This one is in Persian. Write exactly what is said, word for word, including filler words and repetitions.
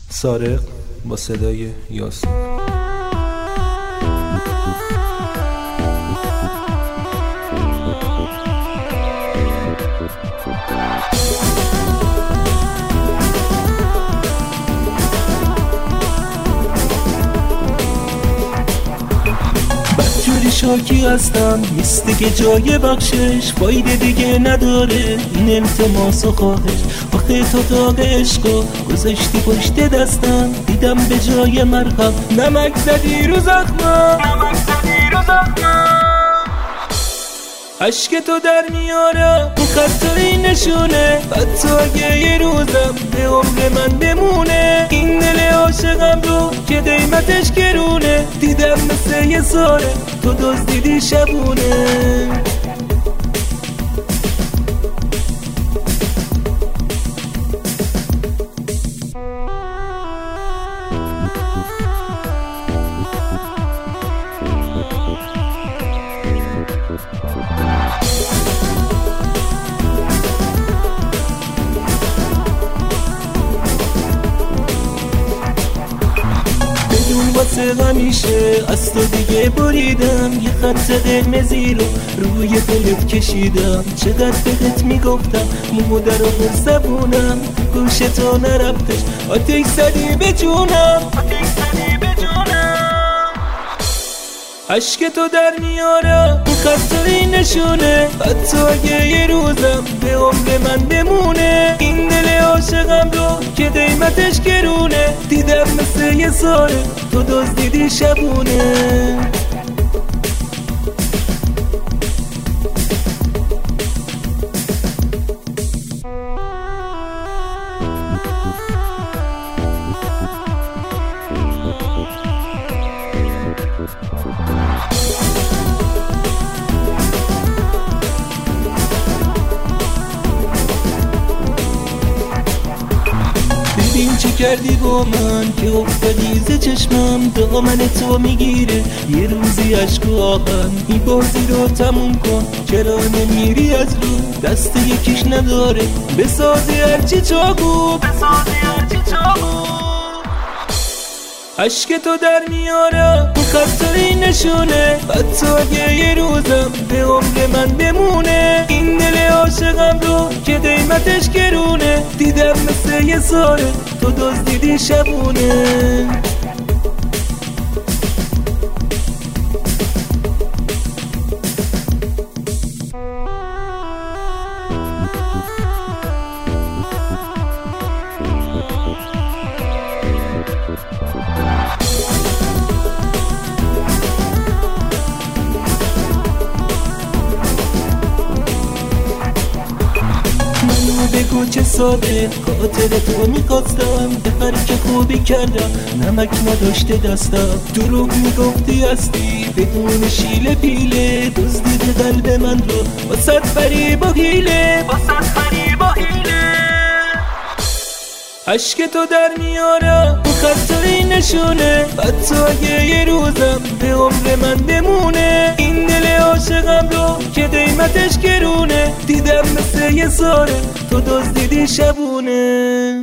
سارق با صدای یاسین. بدجوری شاکی هستم، نیستی که جای بخشش فایده دیگه نداره این التماس و خواهش. آخه تو داغ عشقا گذاشتی پشت دستم، دیدم به جای مرهم نمک زدی رو زخمم، نمک زدی رو زخمم. عشق تو در میارم اون خطایی نشونه، حتی اگه یه روزم به عمر من بمونه. این دل عاشقم رو که قیمتش گرونه، دیدم مثل یه ساره تو دزدیدی شبونه. بدون واسه همیشه از تو دیگه بریدم، یه خط قرمزی رو روی دلت کشیدم. چقدر بهت میگفتم مو در و زبونم، گوش تو نرفتش آتش زدی به جونم، آتش زدی به جونم. عشق تو در میارم اون خطایی نشونه، حتی اگه یه روزم به عمر من بمونه. این دل عاشقم رو که قیمتش گرونه، دیدم مثل یه ساره تو دزدیدی شبونه. ببین چه کردی با من که افتادی ز چشمم، دامن تو میگیره یه روزی عشق و آهن. این بازی رو تموم کن، چرا نمیری از رو؟ دست یکیش نداره بسازی هرچی چاگو، بسازی هرچی چاگو. عشق تو در میارم اون خطایی نشونه، حتی اگه یه روزم به عمر من بمونه. این دل عاشقم رو که قیمتش گرونه، دیدم مثل یه ساره تو دزدیدی شبونه. بگو چه ساده خاطر تو میخواستم، به هر که خوبی کردم نمک نداشته دستم. دروغ میگفتی هستی بدون شیله پیله، دزدید قلب من رو واسد فریب و حیله، واسد فریب و حیله. عشق تو در میارم اون خطایی نشونه، حتی اگه یه روزم به عمر من بمونه. این دل عاشقم رو که قیمتش گرونه، دیدم مثل یه ساره تو دزدیدی شبونه.